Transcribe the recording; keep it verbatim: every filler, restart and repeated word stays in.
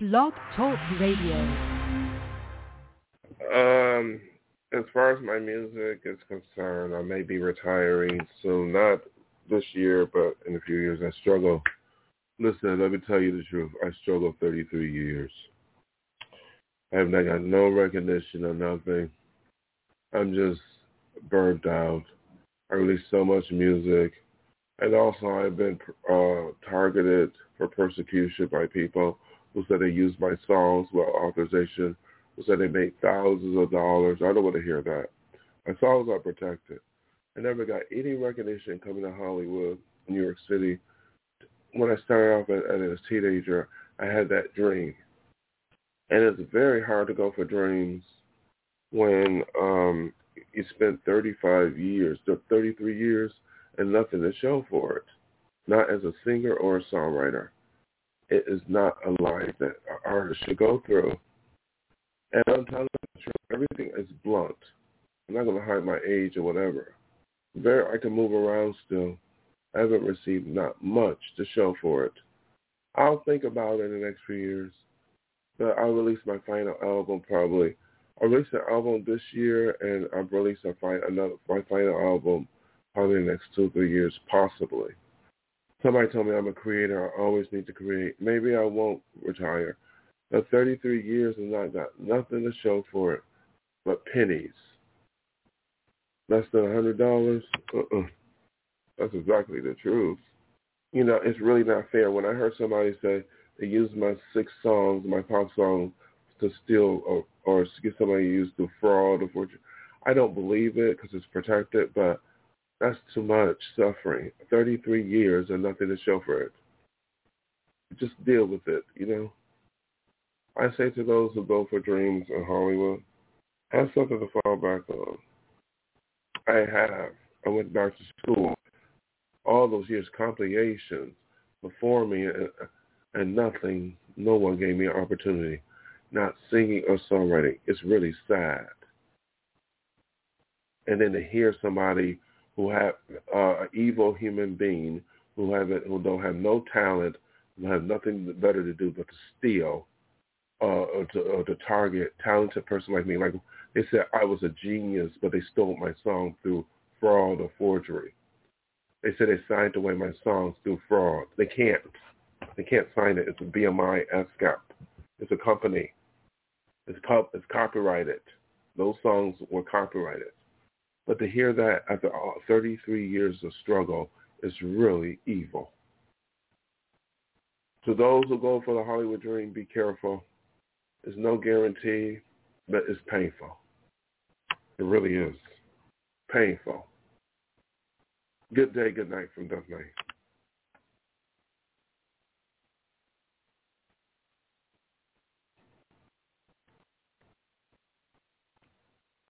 Blog Talk Radio. Um, as far as my music is concerned, I may be retiring soon. Not this year, but in a few years. I struggle. Listen, let me tell you the truth. I struggled thirty-three years. I have not got no recognition or nothing. I'm just burnt out. I release so much music. And also I've been uh, targeted for persecution by people who said they used my songs without authorization, who said they made thousands of dollars. I don't want to hear that. My songs are protected. I never got any recognition coming to Hollywood, New York City. When I started off as, as a teenager, I had that dream. And it's very hard to go for dreams when um, you spend thirty-five years, thirty-three years, and nothing to show for it. Not as a singer or a songwriter. It is not a life that an artist should go through. And I'm telling you the truth, everything is blunt. I'm not going to hide my age or whatever. Very, I can move around still. I haven't received not much to show for it. I'll think about it in the next few years. But I'll release my final album probably. I'll release an album this year, and I'll release a fi- another, my final album probably in the next two or three years, possibly. Somebody told me I'm a creator. I always need to create. Maybe I won't retire. But thirty-three years and I got nothing to show for it but pennies. Less than one hundred dollars? Uh-uh. That's exactly the truth. You know, it's really not fair. When I heard somebody say they used my six songs, my pop songs, to steal or, or to get somebody used to fraud or fortune, I don't believe it because it's protected, but that's too much suffering. thirty-three years and nothing to show for it. Just deal with it, you know. I say to those who go for dreams in Hollywood, have something to fall back on. I have. I went back to school. All those years, complications, performing, and, and nothing, no one gave me an opportunity. Not singing or songwriting. It's really sad. And then to hear somebody who have uh, an evil human being who have it, who don't have no talent, who have nothing better to do but to steal, uh, or to, or to target talented person like me. Like they said, I was a genius, but they stole my song through fraud or forgery. They said they signed away my songs through fraud. They can't. They can't sign it. It's a B M I ASCAP. It's a company. It's, co- it's copyrighted. Those songs were copyrighted. But to hear that after thirty-three years of struggle is really evil. To those who go for the Hollywood dream, be careful. There's no guarantee, but it's painful. It really is. Painful. Good day, good night from Duff Knight.